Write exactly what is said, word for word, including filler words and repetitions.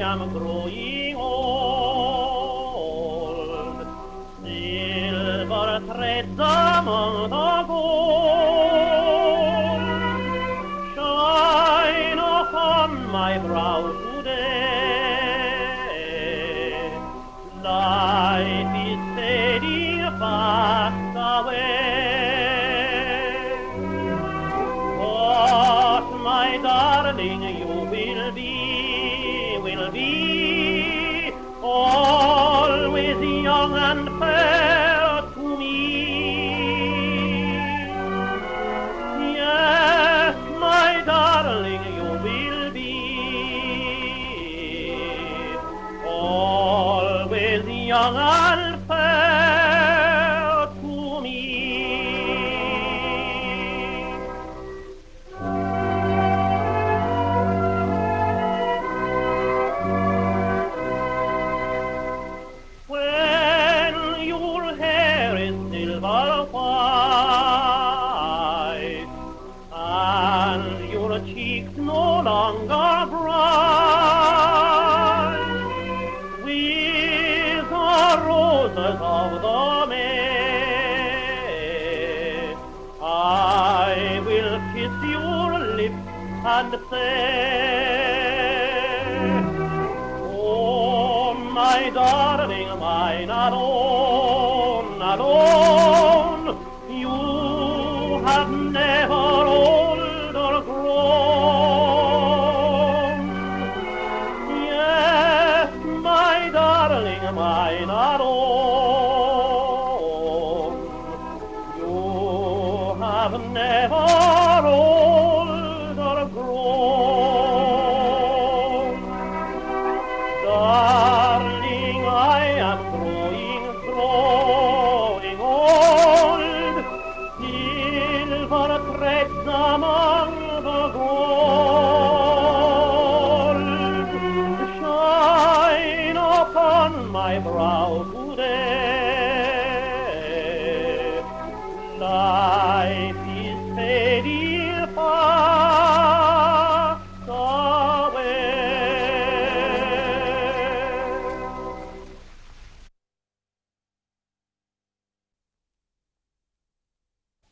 am growing old. Silver threads among the gold shine upon my brow today. Life is fading fast away, but my darling, you will be, will be always young and fair to me. Yes, my darling, you will be always young and fair to me. When your hair is silver white and your cheeks no longer bright with the roses of the May, I will kiss your lips and say, oh, my darling, mine alone, alone, you have never old or grown. Yes, my darling, mine